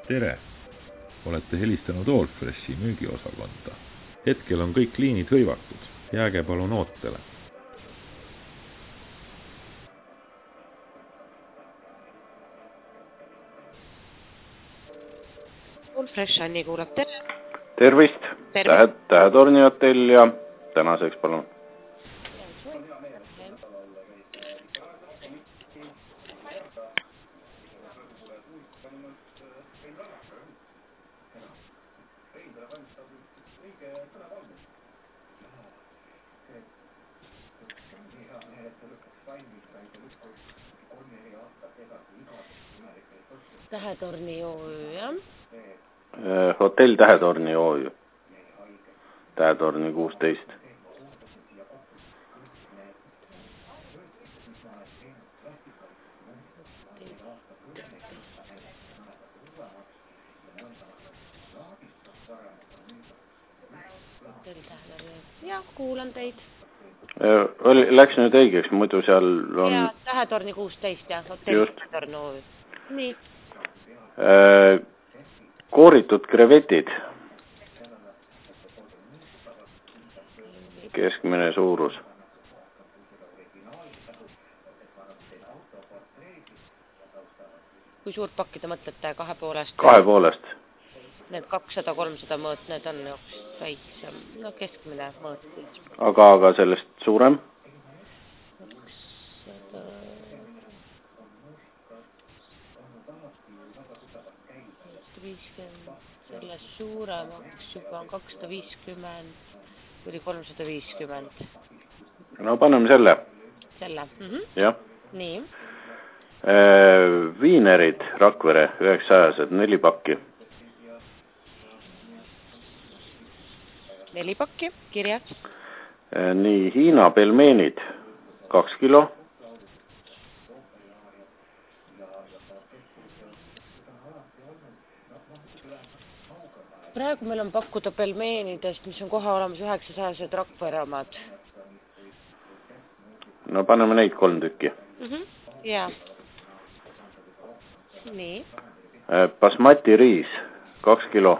Tere! Olete helistanud Allfreshi müügiosakonda. Hetkel on kõik liinid hõivatud. Jääge palun ootele. Allfresh, Anni kuulab, tere! Tervist! Tähetorni hotell ja tänaseks palun. Tähetorni OÜ, jah? Hotell Tähetorni OÜ. Tähetorni 16. Ja, kuulan teid. Läks nüüd õigeks, muidu seal on... Ja, Tähetorni 16, jah, hotell Tähetorni OÜ. Nii. Kooritud krevetid. Keskmine suurus. Kui suurt pakki te mõtlete? 2,5? 2,5. Need 200-300 mõõt, need on väiksem, no keskmine mõõt. Aga sellest suurem? 250, sellest suuremaks juba on 250 kuni 350. No paneme selle. Selle? Jah. Nii. Viinerid Rakvere 900, 4 pakki. 4 pakki, kirjas. Nii, Hiina pelmeenid 2 kilo. Praegu meil on pakkuda pelmeenidest, mis on kohe olemas 900 Rakvere omad. No paneme neid 3 tükki. Jaa. Nii. Basmati riis 2 kilo.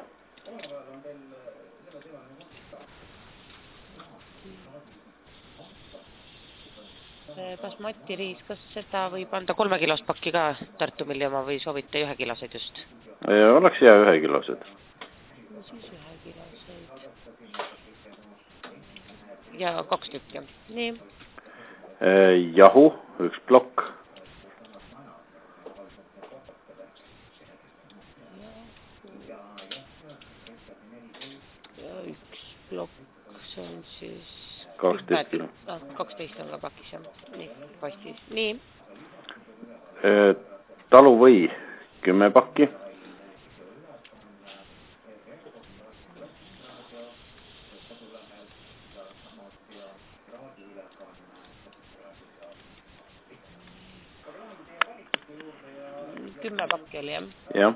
Basmati riis, kas seda võib anda 3 kilost pakki ka Tartu Milli oma või soovite 1 kilosed just? Oleks hea 1 kilosed. Siis 1 kiloseid. Ja 2 tükki. Nii. Jahu, 1 plokk. Ja 1 plokk, see on siis... 12 kilo. 12 on ka pakis, jah. Nii, pastis. Nii. Taluvõi 10 pakki. Pakki oli, jah? Jah.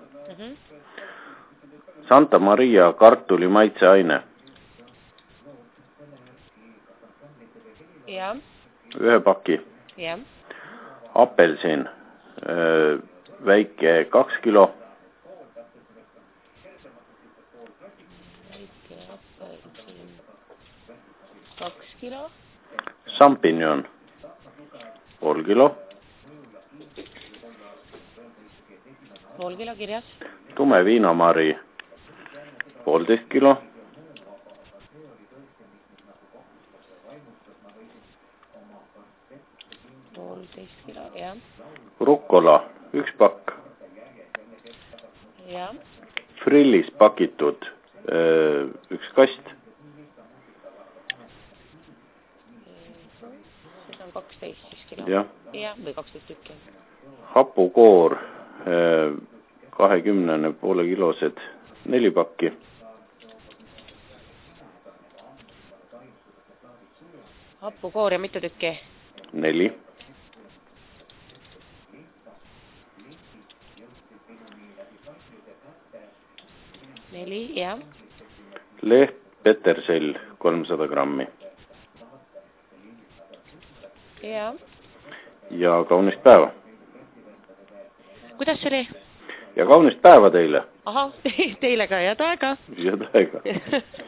Santa Maria kartuli maitseaine. Jah. 1 pakki. Jah. Apelsin, väike 2 kilo. Väike apelsin 2 kilo. Champignon, pool kilo. Pool kilo kirjas. Tume viinamari, 1,5 kilo. Kilo, jah. Rukola, 1 pakk. Jah. Frillis pakitud, 1 kast. Seda on 12 siis kilo. Jah. Jah, või 12 tükki. Hapukoor, 20 poole kilosed, 4 pakki. Hapukoor ja mitu tükki? 4. Jah. Leht petersell 300 grammi. Jah. Ja kaunist päeva. Kuidas see oli? ja kaunist päeva teile. Ahah, teile ka, head aega. Head aega.